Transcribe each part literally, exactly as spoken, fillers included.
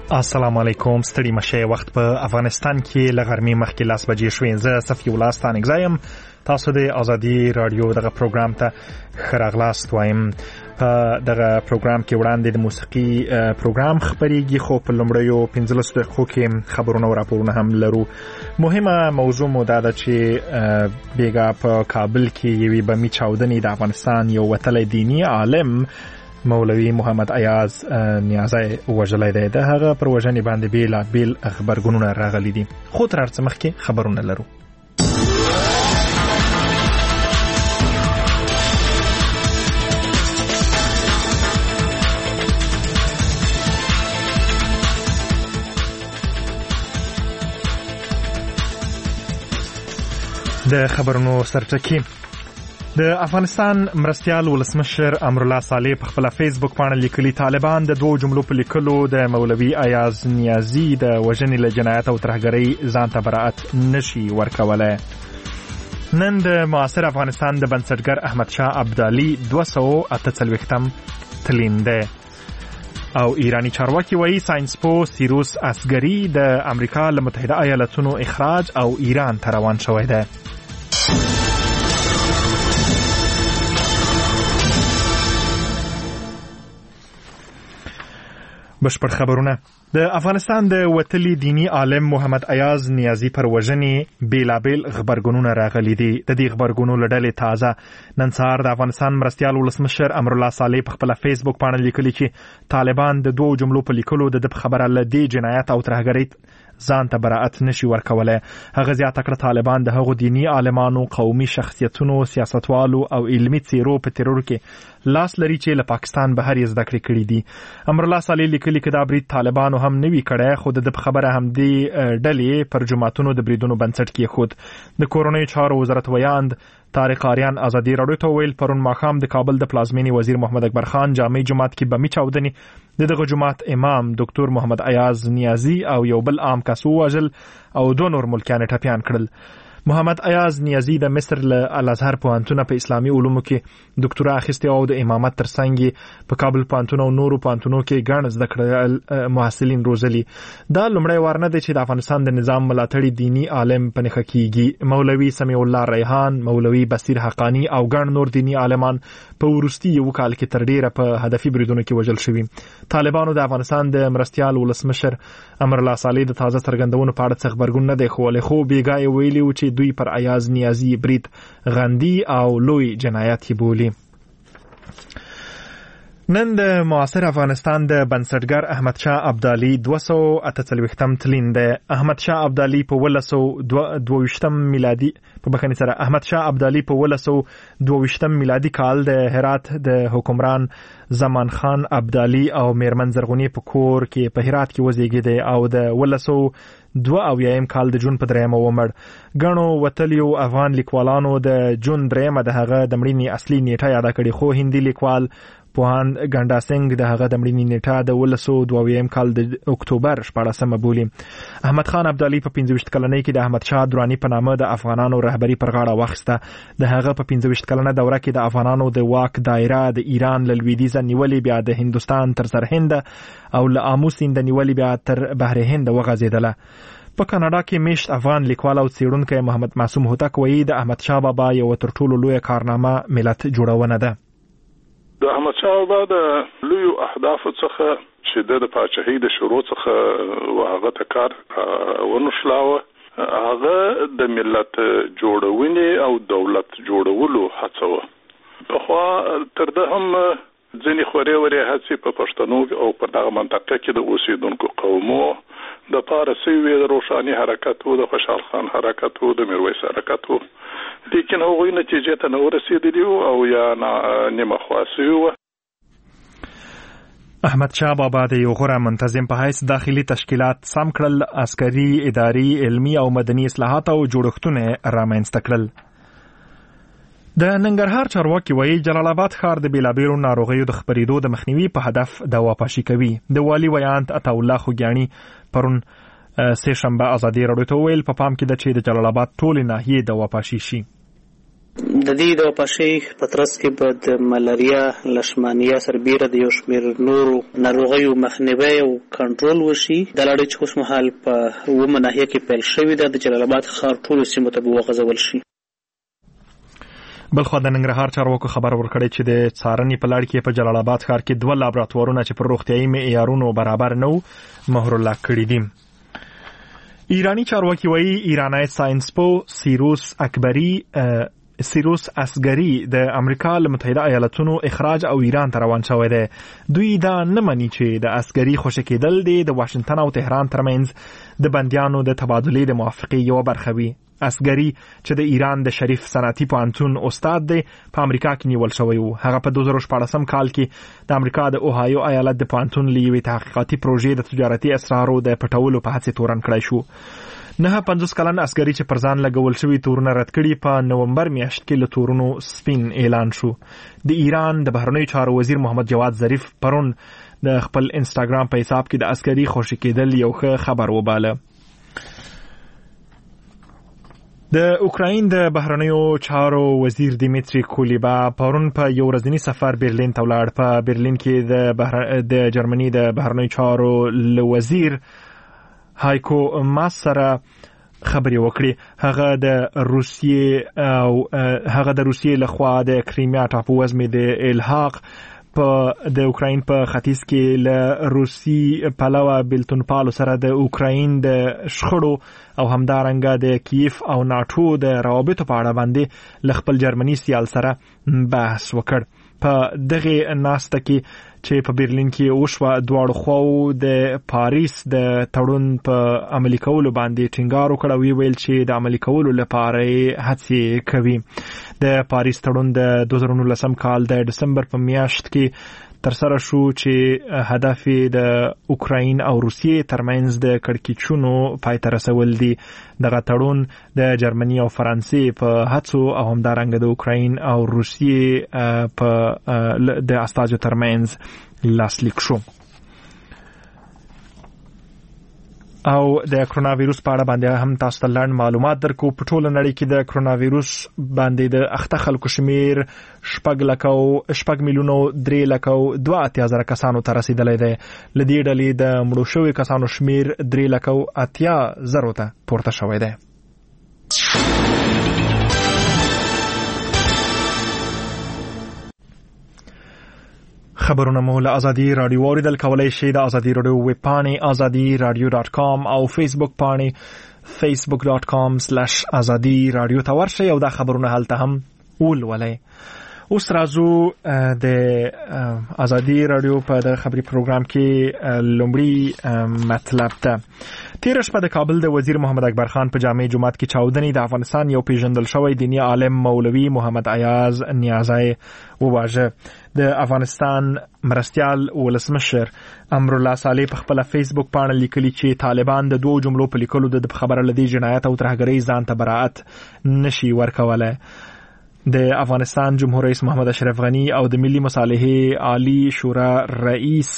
السلام علیکم. ستړي مشه. وخت په افغانستان کې لغرمې مخکې لاس بجې شوې. زه صفي الله ستانک زایم. تاسو د ازادي رادیو دغه پروګرام ته خراغلاست وایم. په دغه پروګرام کې وړاندې د موسیقي پروګرام خبريږي، خو په لومړیو پنځلس دقیقو کې خبرونه او راپورونه هم لرو. مهمه موضوع مو دا ده چې بیګا په کابل کې یوې بمي چاودنې د افغانستان یو وتلی دینی عالم مولوی محمد ایاز نیازی وژلی دی. د هغه پر وژنې باندې بیلابیل خبرګونونه راغلي دي، خو تر هر څه مخکې خبرونه لرو. د خبرونو سرټکی. د افغانستان مرستیال ولسمشر امرالله صالح په خپل فیسبوک باندې لیکلي طالبان د دوه جملو په لیکلو د مولوی ایاز نیازی د وژنې له جنایت او ترهګرۍ ځان ته براءت نشي ورکولای. نن د معاصر افغانستان د بنسټګر احمد شاه ابدالي دوه سوه اته څلوېښتم تلین دی او ایرانی چارواکي وایي ساینسپو سیروس اصغري د امریکا له متحده ایالاتونو اخراج او ایران ته روان شوی دی. بشپړ خبرونه. د افغانستان د وتلي دینی عالم محمد ایاز نیازی پر وژنې بیلابیل خبرګونونه راغلي دي. د دې خبرګونو له ډلې تازه نن سهار د افغانستان مرستیال ولسمشر امرالله صالح په خپل فیسبوک باندې لیکلي چې طالبان د دوه جملو په لیکلو د خبره له دې جنایت او ترهګرۍ ځان ته براءت نشي ورکولای. هغه زیاته کړه طالبان د هغو دینی عالمانو، قومي شخصیتونو، سیاستوالو او علمي څیرو په ترور کې لاس لري چې له پاکستان بهر یې زده کړې کړي دي. امرالله صالح لیکلي چې دا برید طالبانو هم نوي کړی، خو د خبره هم دی ډلې پر جماعتونو د بریدونو بنسټ کې خود. د کورنۍ چارو وزارت ویاند طارق آریان ازادي راډیو ته ویل پرون ماښام د کابل د پلازمینې وزیر محمد اکبر خان جامع جماعت کې بمي چاودنې د دغه جماعت امام ډاکټر محمد ایاز نیازی او یو بل عام کس ووژل او دوه نور ملکیان ټپیان کړل. محمد ایاز نیازی د مصر له الازهر پوهنتون په اسلامي علومو کې ډاکټرا اخیستې او د امامت ترڅنګ په کابل پوهنتون او نورو پوهنتونو کې ګڼ زده کړه محصلین روزلي. دا لومړی وار نه دی چې د افغانستان د نظام ملاتړي دینی عالم په نښه کیږي. مولوی سمیع الله ریحان، مولوی بصیر حقانی او ګڼ نور دینی عالمان په وروستي یو کال کې تر ډیره په هدفي بریدونو کې وژل شوي. طالبانو د افغانستان د مرستیال ولسمشر امرالله صالح د تازه څرګندونو په اړه څه خبرګون نه دی ښوولی، خو بیګا یې ویلي و چې دوی پر ایاز نیازی برید غندي او لوی جنایت یې بولي. نن د معاصر افغانستان د بنسټګر احمد شاه ابدالي دوه سوه اته څلوېښتم تلین دی. احمد شاه ابدالي په اوولس سوه دوه ویشتم میلادي په بخښنې سره احمد شاه ابدالي په اوولس سوه دوه ویشتم میلادي کال د هرات د حکمران زمان خان ابدالي او میرمن زرغونې په کور کې په هرات کې وزیږېدی او د اوولس سوه دوه اویایم کال د جون په دریمه ومړ. ګڼو وتلیو افغان لیکوالانو د جون دریمه د هغه د مړینې اصلي نیټه یاده کړې، خو هندي لیکوال پوهان ګنډا سنگ د هغه د مړینې نیټه د اوولس سوه دوه اویایم کال د اکتوبر شپاړسمه بولي. احمد خان ابدالي په پنځه ویشت کلنۍ کې د احمد شاه دراني په نامه د افغانانو رهبري پر غاړه واخیسته. د هغه په پنځه ویشت کلنه دوره کې د افغانانو د واک دایره د ایران له لویدیځه نیولې بیا د هندوستان تر سرهند او له آمو سیند نیولې بیا تر بحر هند وغځېدله. په کاناډا کې میشت افغان لیکوال او څېړونکی محمد معصوم هوتک وایي د احمد شاه بابا یو تر ټولو لویه کارنامه ملت جوړونه ده. د احمد شاه بابا د لویو اهدافو څخه چې د پاچاهۍ د شروع څخه وهغه ته کار ونشلاوه، هغه د ملت جوړونې او دولت جوړولو هڅه وه. پخوا تر ده هم ځینې خورې ورې هڅې په پښتنو او په دغه منطقه کې د اوسېدونکو قومو د پاره سوي د روښاني حرکت و، د خوشحال خان حرکت و، د میرویس حرکت و، لیکن هغوی نتیجې ته نه ورسېدلي او یا نیمه خوا سوي وه. احمد شاه بابا د یو غوره منتظم په حیث داخلي تشکیلات سم کړل، عسکري، اداري، علمي او مدني اصلاحات او جوړښتونه رامنځته کړل. د ننګرهار چارواکي وایي جلال آباد ښار د بیلابیلو ناروغیو د خپرېدو د مخنیوي په هدف دوا پاشي کوي. د والي ویاند عطاالله خوږیاڼي پرون سه شنبه ازادي راډیو ته ویل په پام کې ده چې د جلال آباد ټولې ناحیې دوا پاشي شي. د دې د وپاشۍ په ترڅ کې به د ملاریا لشمانیا سربیره د یو شمېر نورو ناروغیو مخنیوی او کنټرول وشي. دا لړۍ چې اوس مهال په اوومه ناحیه کې پیل شوې ده د جلال آباد ښار ټولو سیمو ته به وغځول شي. بلخوا د ننګرهار چارواکو خبر ورکړی چې د څارنې په لړ کې په جلال آباد ښار کې دوه لابراتوارونه چې پر روغتیایي معیارونو برابر نه وو مهر الله کړي دي. ایرانی چارواکي وایي ایرانی ساینسپو سیروس اکبری سیروس اسګری د امریکا له متحده ایالاتونو اخراج او ایران ته روان شوی دی. دوی دا نه مني چې د اسګری خوشی کېدل دی د واشنگټن او تهران ترمنځ د بندیانو د تبادلې د موافقې یو برخه وي. اسګری چې د ایران د شریف صنعتي پوهنتون استاد دی په امریکا کې نیول شوی و. هغه په دوه زره شپاړسم کال کې د امریکا د اوهایو ایالت د پوهنتون له یوې تحقیقاتي پروژې د تجارتي اسرارو د پټولو په هڅه تورن کړی شو. نه پنځوس کلن اسګری چې پر ځان لګول شوی تورونه رد کړي په نومبر میاشت کې له تورونو سپین اعلان شو. د ایران د بهرنیو چارو وزیر محمد جواد ظریف پرون د خپل انسټاګرام په حساب کې د اسګری خوشی کېدل یو ښه خبر وباله. د اوکراین د بهرنیو چارو وزیر دیمیتری کولیبا پرون په یو ورځنی سفر برلین ته ولاړ. په برلین کې د بهر... د جرمني د بهرنیو چارو وزیر هایکو ماس سره خبرې وکړي. هغه د روسیې او هغه د روسیې لخوا د کریمیا ټاپو وزمې د الحاق په د اوکراین په ختیځ کې له روسي پلوه بلتون پالو سره د اوکراین د شخړو او همدارنګه د کیف او ناتو د روابطو په اړه باندې له خپل جرمني سیال سره بحث وکړ. په دغه ناسته کې چې په برلین کې وشوه دواړو خواو د پاریس د تړون په عملي کولو باندې ټینګار وکړ او ویل چې د عملي کولو لپاره هڅې کوي. د پاریس تړون د دوه زره نولسم کال د دسمبر په میاشت کې ترسره شو چې هدف د اوکراین او روسیې ترمنځ د کړکېچونو پای ته رسول دي. دغه تړون د جرمني او فرانسې په هڅو او همدارنګه د اوکراین او روسیې په د استازو ترمنځ لاسلیک شو. او د کرونا وایروس په اړه باندې هم تاسو ته لاندې معلومات درکو. په ټوله نړۍ کې د کرونا وایروس باندې د اخته خلکو شمیر شپږ لکه شپږ میلیونه درې لکه دوه اتیا زره کسانو ته رسیدلی دی. له دې ډلې د مړو شویو کسانو شمیر درې لکه اتیا زرو ته پورته شوی دی. خبرونه مو له ازادي رادیو اوریدل کولای شئ. د ازادي رادیو ویب پاڼې ازادي رادیو ډاټ کام او فیسبوک پاڼې فیسبوک ډاټ کام سلیش ازادي رادیو ته ورشئ او دا خبرونه هلته هم ولولئ. اوس راځو د ازادي رادیو په د خبري پروګرام کې لومړی مطلب ته. تیر شپه د کابل د وزیر محمد اکبر خان په جامع جماعت کې چاودنې د افغانستان یو پیژندل شوی دینی عالم مولوي محمد ایاز نیازی وواژه. د افغانستان مرستیال ولسمشر امرالله صالح په خپل فیسبوک باندې لیکلي چې طالبان د دوه جملو په لیکلو د خبره لدی جنایت او ترهګرۍ ځان ته براءت نشي ورکولای. د افغانستان جمهور رئیس محمد اشرف غنی او د ملي مصالحې عالی شورا رئیس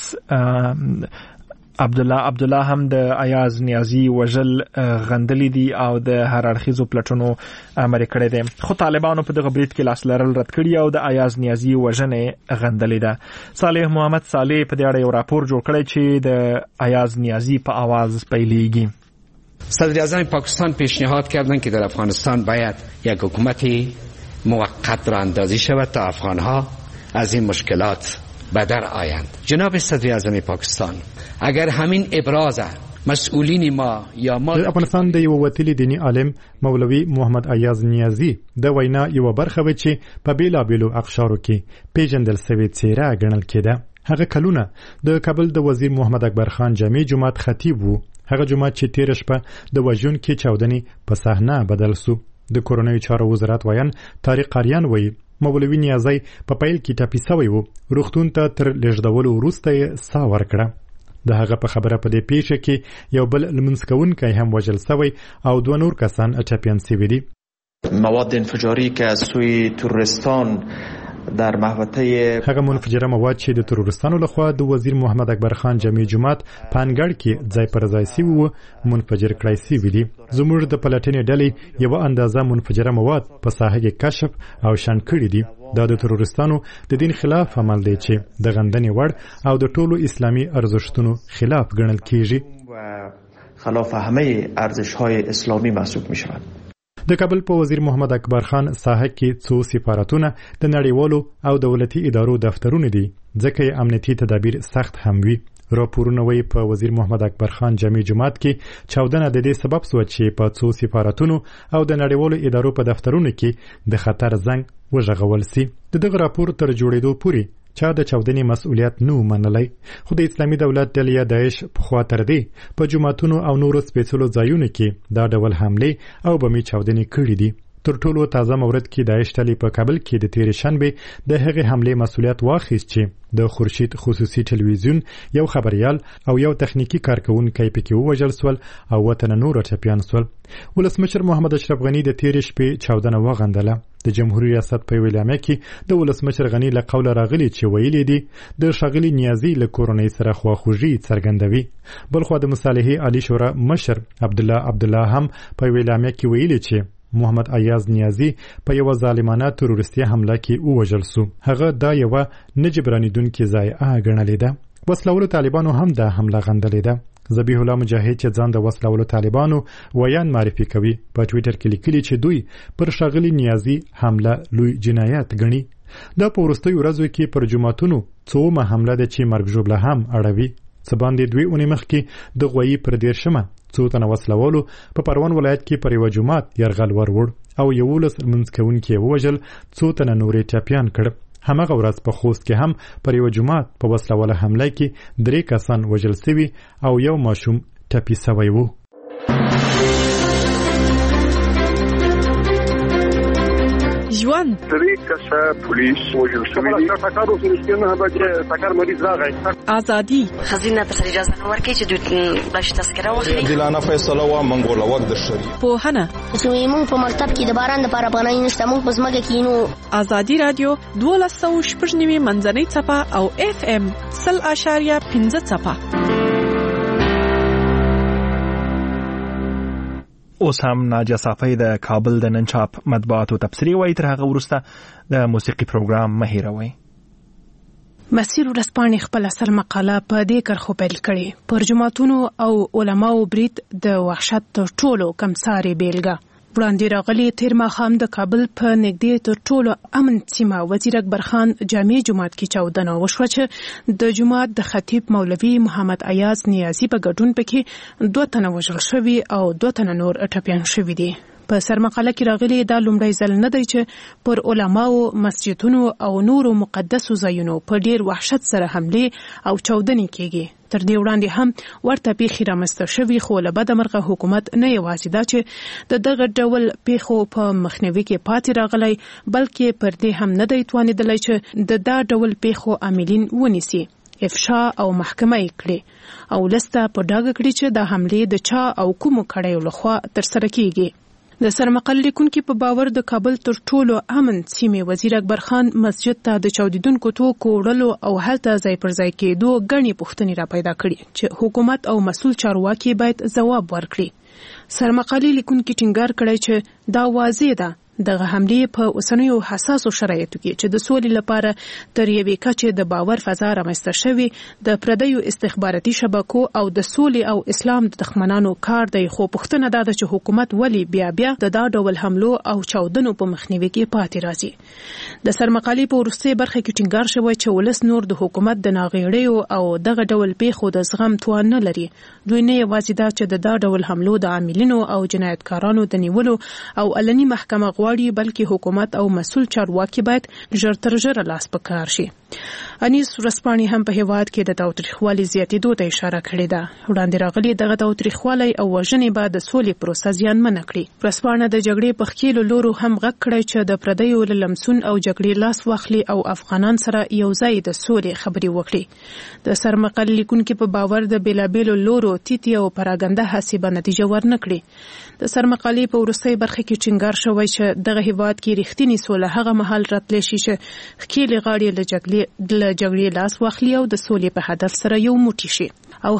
عبد الله عبد الله هم د ایاز نیازی وجل غندلی دي او د هر اړخیزو پلټونو امر کړی دي. خو طالبانو په دغه برید کې لاس لرل رد کړی او د ایاز نیازی وجنه غندلی ده. صالح محمد صالح په دې اړه یو راپور جوړ کړی چې د ایاز نیازی په आवाज پیلیږي. صدر اعظم پاکستان پیشنهاد کردند که در افغانستان باید یک حکومت موقت را اندازی شود تا افغانها از این مشکلات به در آیند. جناب صدر اعظم پاکستان، اگر همین ابراز مسئولین ما یا ما د افغانستان د یو وتلی دینی عالم مولوي محمد ایاز نیازی د وینا یو برخه و چې په بیلابیلو اقشارو کې پیژندل سوي څیره ګڼل کېده. هغه کلونه د کابل د وزیر محمد اکبر خان جامع جماعت خطیب وو. هغه جماعت چې تیر شپه د وژن کې چاودنې په صحنه بدل سو. د کورونوي چارو وزارت وایي طارق قاریان وایي مولوي نیازی په پیل کې ټاپي سوی وو. روغتون ته تر لږدولو وروسته سا ورکړه. د هغه په خبره په دې پیښه کې یو بل لمونځ کوونکی هم وژل سوی او دوه نور کسان اچاپیان سوي دي. مواد انفجاری که از سوی تروریستان در محوطه هغه منفجره مواد چې د تروریستانو لخوا د وزیر محمد اکبر خان جامع جماعت پانګړ کې ځای پر ځای سی وو منفجر کړای سی ویلي زموږ د پلاتینې ډلې یو اندازه منفجره مواد په ساحه کې کشف او شان کړی دي دا د تروریستانو د دین خلاف عمل دی چې د غندنې وړ او د ټولو اسلامي ارزښتونو خلاف ګڼل کیږي و خلاف همه ارزش‌های اسلامی محسوب می‌شود. د کابل په وزیر محمد اکبر خان ساحه کې څو سفارتونه د نړیوالو او دولتي ادارو دفترونه دي ځکه امنیتي تدابیر سخت هم وي راپورونه وی په وزیر محمد اکبر خان جامع جماعت کې چاودنه د دې سبب شو چې په څو سفارتونو او د نړیوالو ادارو په دفترونو کې د خطر زنګ وژغول سي د دغه راپور تر جوړېدو پورې چا د چاودنې مسؤلیت نو منلای خو د اسلامي دولت ډلې داعش په خوا تر دې په جماعتونو او نورو سپېڅلو ځایونو کې دا ډول حمله او بمي چاودنې کړې دي تر ټولو تازه مورد کې داعش ډلې په کابل کې د تیر شنبه د هغې حمله مسؤلیت واخیست چې د خورشید خصوصي ټلویزیون یو خبريال او یو تخنیکی کارکونکي پکې ووژل سول او وطن نور ټپيان سول ولسمشر محمد اشرف غنی د تیر شپې چاودنه وغندله د جمهوریت ریاست په ویلامه کې د ولسمشر غنی له قول راغلی چې ویلي دي د شاغلی نیازی له کورونی سره خواخوږي څرګندوي بلخو د مصالحه عالی شورا مشر عبد الله عبد الله هم په ویلامه کې ویلي چې محمد ایاز نیازی په یو ظالمانه تروریستي حمله کې ووژل سو هغه دا یو نجبرانیدونکو ضایعه ګڼلې ده وسلوالو طالبانو هم دا حمله غندلې ده ذبیح الله مجاهد چې ځان د وسلوالو طالبانو ویان معرفي کوي په ټوئیټر کې لیکلي چې دوی پر شاغلی نیازی حمله لوی جنایت ګڼي دا په وروستیو ورځو کې پر جماعتونو څومره حمله ده چې مرګ ژوبله هم اړوي سباندې دوی اونې مخکې د غوي پر دیرشمه څو تنه وسلوالو په پروان ولایت کې پر یو جماعت يرغل ورور او یو لس منځکونکي ووجل څو تنه نورې ټاپیان کړ همغه ورځ په خوست کې هم پر یو جماعت په وسلواله حمله کې درې کسان وژل شوي او یو ماشوم ټپي شوی وو ژوند درې کسه پولیس وژل شوي دي ټاکارو سره نه به ټاکار مریض راغی ازادي خزینه پر اجازه نه ورکړي چې دوی بلش تذکره واخلي عادلانه فیصله و منګوله وخت د شری په هنه زموږ په مکتب کې د باران لپاره پناه نشته موږ په ځمکه کې نو ازادي رادیو دولس سوه شپږ نوي منځنۍ څپه او اف ام سل اشاریه پنځه څپه اوس هم ناجیه صافی د کابل د نن چاپ مطبوعاتو تبصرې وایي تر هغه وروسته د موسیقي پروګرام مه هېروئ مسیر ورځپاڼې خپل اصل مقاله په دې کرښو پیل کړې پر جماعتونو او علماو برید د وحشت تر ټولو کمسارې بیلګه وړاندې راغلي تیر ماښام د کابل په نږدې تر ټولو امن سیمه وزیر اکبر خان جامع جماعت کې چاودنه وشوه چې د جماعت د خطیب مولوي محمد ایاز نیازی په ګډون پکې دوه تنه وژل شوي او دوه تنه نور ټپیان شوي دي په سرمقاله کې راغلي دا لومړی ځل نه دی چې پر علماو مسجدونو او نورو مقدسو ځایونو په ډیر وحشت سره حمله او چاودنې کیږي تر دې وړاندې هم ورته پیښې رامنځته شوي خو له بده مرغه حکومت نه یوازې دا چې د دغه ډول پیښو په مخنیوي کې پاتې راغلی بلکې پر دې هم نه دی توانېدلی چې د دا ډول پیښو عاملین ونیسي افشا او محکمه یې کړي او لسته په ډاګه کړي چې دا حملې د چا او کومو کړیو لخوا ترسره کیږي د سرمقاله لیکونکو په باور د کابل تر ټولو امن سیمه وزیر اکبر خان مسجد ته د چاودیدونکو توکو وړلو او هلته ځای پر ځای کېدو غني پوښتنې را پیدا کړي چې حکومت او مسؤل چارواکي باید ځواب ورکړي سرمقاله لیکونکو ټینګار کړی چې دا واضح ده دغه حمله په اوسنیو حساسو شرایطو کې چې د سولې لپاره تر یوې کچې د باور فضا رامنځته شوي د پردیو استخباراتي شبکو او د سولې او اسلام د دښمنانو کار دی خو پوښتنه ده چې حکومت ولی بیا بیا د دا ډول حملو او چاودنو په مخنیوي کې پاتې راځي د سرمقالې په وروستۍ برخه کې ټینګار شوی چې ولس نور د حکومت د ناغېړیو او دغه ډول پیښو د زغم توان نه لري دوی نه یوازې دا چې د دا ډول حملو د عاملینو او جنایتکارانو د نیولو او علني محکمه غواړي بلکې حکومت او مسؤل چارواکي باید ژر تر ژره لاس په کار شي انیس ورسپانې هم په هیواد کې د تاوتریخوالي زیاتېدو ته اشاره کړې ده. وړاندې راغلي دغه تاوتریخوالی او وژنې به د سولې پروسه زیانمنه کړي. ورسپانه د جګړې په ښکېلو لورو هم غږ کړی چې د پردیو له لمسون او جګړې لاس واخلي او افغانان سره یو ځای د سولې خبرې وکړي. د سرمقال لیکونکي په باور د بېلابېلو لورو تیتي او پراګنده هڅې به نتیجه ورنه کړي. د سرمقالې په وروستۍ برخه کې ټینګار شوی چې دغه هیواد کې رښتینې سوله هغه مهال راتلی شي چې ښکېلې غاړې له جګړې له جګړې لاس واخلي او د سولې په هدف سره یو موټی شي. او